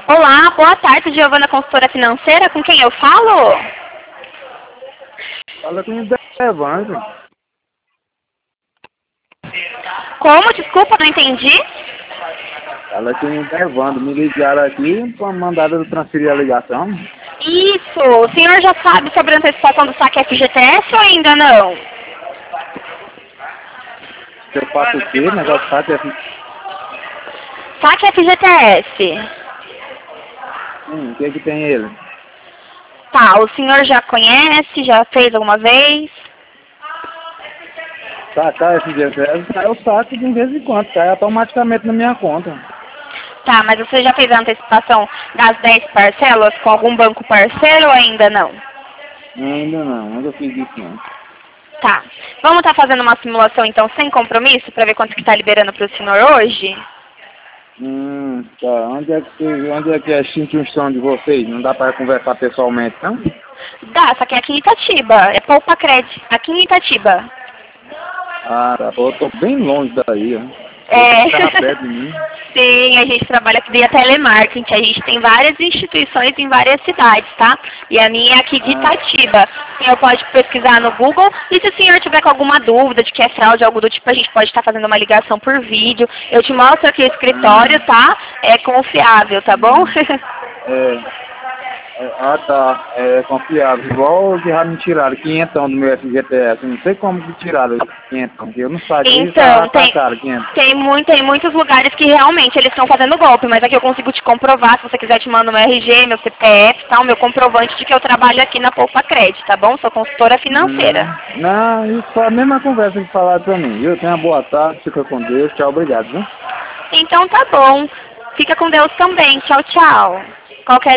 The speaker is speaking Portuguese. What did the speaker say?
Olá, boa tarde, Giovana, consultora financeira. Com quem eu falo? Fala com o Evandro. Como? Desculpa, não entendi. Fala com o Evandro. Me ligaram aqui para mandar eu transferir a ligação. Isso, o senhor já sabe sobre a antecipação do saque FGTS ou ainda não? Eu faço o quê? Negócio de fato é assim. Saque FGTS. O que tem ele? Tá, o senhor já conhece, já fez alguma vez? Sacar FGTS, eu saco de vez em quando, cai automaticamente na minha conta. Tá, mas você já fez a antecipação das 10 parcelas com algum banco parceiro ou ainda não? Ainda não, nunca fiz isso não. Tá. Vamos estar fazendo uma simulação então sem compromisso para ver quanto que está liberando para o senhor hoje? Tá. Onde é que é a instituição de vocês? Não dá para conversar pessoalmente, não? Dá, só que é aqui em Itatiba. É Poupa Cred, aqui em Itatiba. Ah, tá. Eu tô bem longe daí, ó. É. Tá perto de mim. Sim, a gente trabalha aqui via telemarketing. A gente tem várias instituições em várias cidades, tá? E a minha é aqui de Itatiba. O senhor pode pesquisar no Google. E se o senhor tiver com alguma dúvida de que é fraude, algo do tipo, a gente pode estar fazendo uma ligação por vídeo. Eu te mostro aqui o escritório, tá? É confiável, tá bom? Tá. É confiável. Igual que já me tiraram 500 do meu FGTS. Eu não sei como que tiraram 500, porque eu não sabia. Então, Cara, 500. tem muitos lugares que realmente eles estão fazendo golpe, mas aqui eu consigo te comprovar, se você quiser te mando meu RG, meu CPF, tá? O meu comprovante de que eu trabalho aqui na Poupa Cred, tá bom? Sou consultora financeira. Não, isso foi a mesma conversa que falaram pra mim, viu? Tenha uma boa tarde, fica com Deus, tchau, obrigado, viu? Então tá bom. Fica com Deus também. Tchau, tchau. Qualquer